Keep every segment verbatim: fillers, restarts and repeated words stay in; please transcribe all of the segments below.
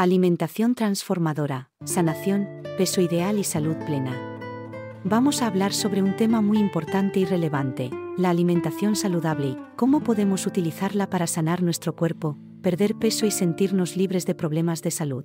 Alimentación transformadora, sanación, peso ideal y salud plena. Vamos a hablar sobre un tema muy importante y relevante, la alimentación saludable y cómo podemos utilizarla para sanar nuestro cuerpo, perder peso y sentirnos libres de problemas de salud.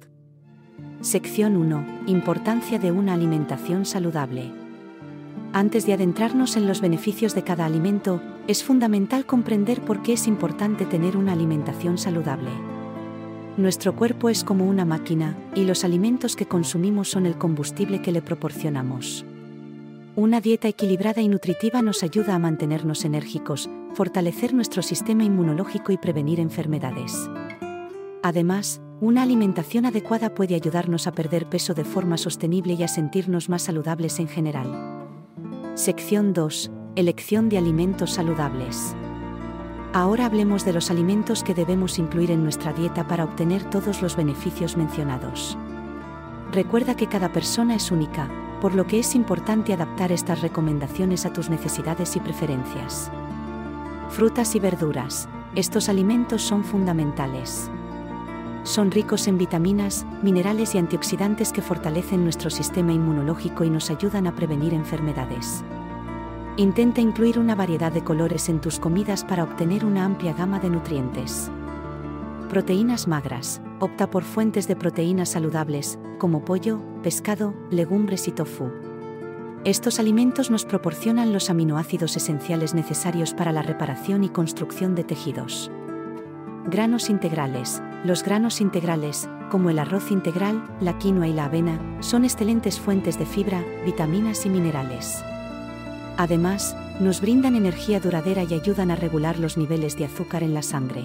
Sección uno. Importancia de una alimentación saludable. Antes de adentrarnos en los beneficios de cada alimento, es fundamental comprender por qué es importante tener una alimentación saludable. Nuestro cuerpo es como una máquina, y los alimentos que consumimos son el combustible que le proporcionamos. Una dieta equilibrada y nutritiva nos ayuda a mantenernos enérgicos, fortalecer nuestro sistema inmunológico y prevenir enfermedades. Además, una alimentación adecuada puede ayudarnos a perder peso de forma sostenible y a sentirnos más saludables en general. Sección dos. Elección de alimentos saludables. Ahora hablemos de los alimentos que debemos incluir en nuestra dieta para obtener todos los beneficios mencionados. Recuerda que cada persona es única, por lo que es importante adaptar estas recomendaciones a tus necesidades y preferencias. Frutas y verduras. Estos alimentos son fundamentales. Son ricos en vitaminas, minerales y antioxidantes que fortalecen nuestro sistema inmunológico y nos ayudan a prevenir enfermedades. Intenta incluir una variedad de colores en tus comidas para obtener una amplia gama de nutrientes. Proteínas magras. Opta por fuentes de proteínas saludables, como pollo, pescado, legumbres y tofu. Estos alimentos nos proporcionan los aminoácidos esenciales necesarios para la reparación y construcción de tejidos. Granos integrales. Los granos integrales, como el arroz integral, la quinoa y la avena, son excelentes fuentes de fibra, vitaminas y minerales. Además, nos brindan energía duradera y ayudan a regular los niveles de azúcar en la sangre.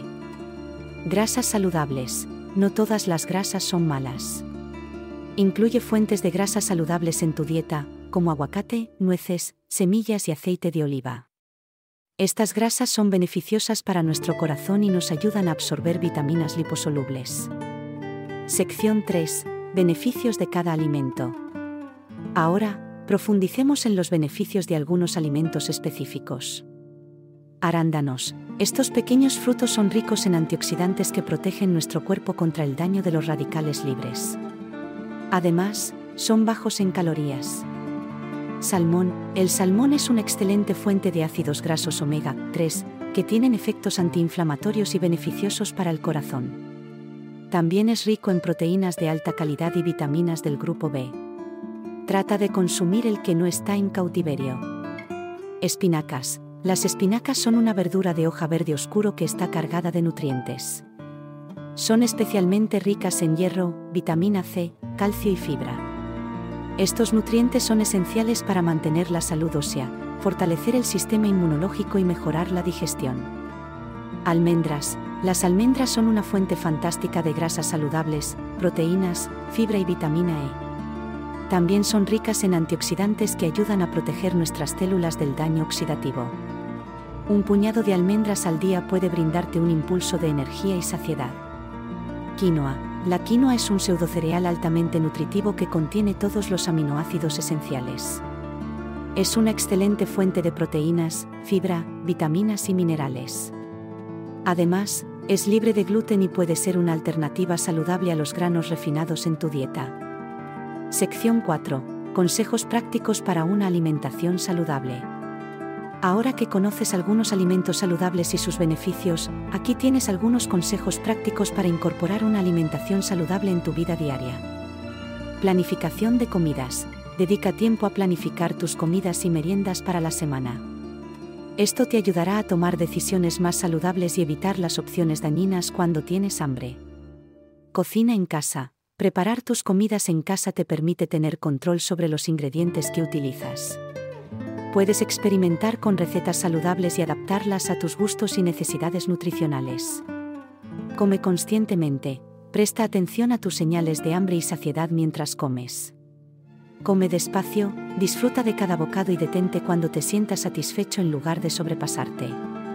Grasas saludables. No todas las grasas son malas. Incluye fuentes de grasas saludables en tu dieta, como aguacate, nueces, semillas y aceite de oliva. Estas grasas son beneficiosas para nuestro corazón y nos ayudan a absorber vitaminas liposolubles. Sección tres. Beneficios de cada alimento. Ahora, profundicemos en los beneficios de algunos alimentos específicos. Arándanos. Estos pequeños frutos son ricos en antioxidantes que protegen nuestro cuerpo contra el daño de los radicales libres. Además, son bajos en calorías. Salmón. El salmón es una excelente fuente de ácidos grasos omega tres, que tienen efectos antiinflamatorios y beneficiosos para el corazón. También es rico en proteínas de alta calidad y vitaminas del grupo B. Trata de consumir el que no está en cautiverio. Espinacas. Las espinacas son una verdura de hoja verde oscuro que está cargada de nutrientes. Son especialmente ricas en hierro, vitamina C, calcio y fibra. Estos nutrientes son esenciales para mantener la salud ósea, fortalecer el sistema inmunológico y mejorar la digestión. Almendras. Las almendras son una fuente fantástica de grasas saludables, proteínas, fibra y vitamina E. También son ricas en antioxidantes que ayudan a proteger nuestras células del daño oxidativo. Un puñado de almendras al día puede brindarte un impulso de energía y saciedad. Quinoa. La quinoa es un pseudocereal altamente nutritivo que contiene todos los aminoácidos esenciales. Es una excelente fuente de proteínas, fibra, vitaminas y minerales. Además, es libre de gluten y puede ser una alternativa saludable a los granos refinados en tu dieta. Sección cuatro. Consejos prácticos para una alimentación saludable. Ahora que conoces algunos alimentos saludables y sus beneficios, aquí tienes algunos consejos prácticos para incorporar una alimentación saludable en tu vida diaria. Planificación de comidas. Dedica tiempo a planificar tus comidas y meriendas para la semana. Esto te ayudará a tomar decisiones más saludables y evitar las opciones dañinas cuando tienes hambre. Cocina en casa. Preparar tus comidas en casa te permite tener control sobre los ingredientes que utilizas. Puedes experimentar con recetas saludables y adaptarlas a tus gustos y necesidades nutricionales. Come conscientemente. Presta atención a tus señales de hambre y saciedad mientras comes. Come despacio, disfruta de cada bocado y detente cuando te sientas satisfecho en lugar de sobrepasarte.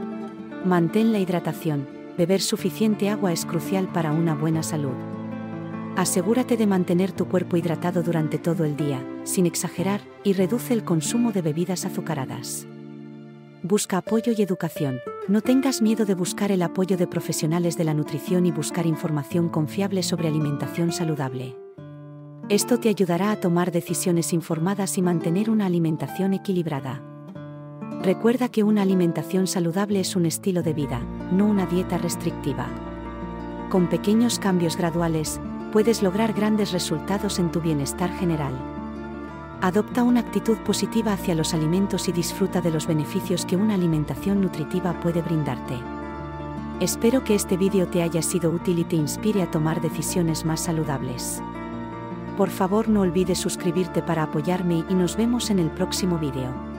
Mantén la hidratación. Beber suficiente agua es crucial para una buena salud. Asegúrate de mantener tu cuerpo hidratado durante todo el día, sin exagerar, y reduce el consumo de bebidas azucaradas. Busca apoyo y educación. No tengas miedo de buscar el apoyo de profesionales de la nutrición y buscar información confiable sobre alimentación saludable. Esto te ayudará a tomar decisiones informadas y mantener una alimentación equilibrada. Recuerda que una alimentación saludable es un estilo de vida, no una dieta restrictiva. Con pequeños cambios graduales, puedes lograr grandes resultados en tu bienestar general. Adopta una actitud positiva hacia los alimentos y disfruta de los beneficios que una alimentación nutritiva puede brindarte. Espero que este vídeo te haya sido útil y te inspire a tomar decisiones más saludables. Por favor, no olvides suscribirte para apoyarme y nos vemos en el próximo vídeo.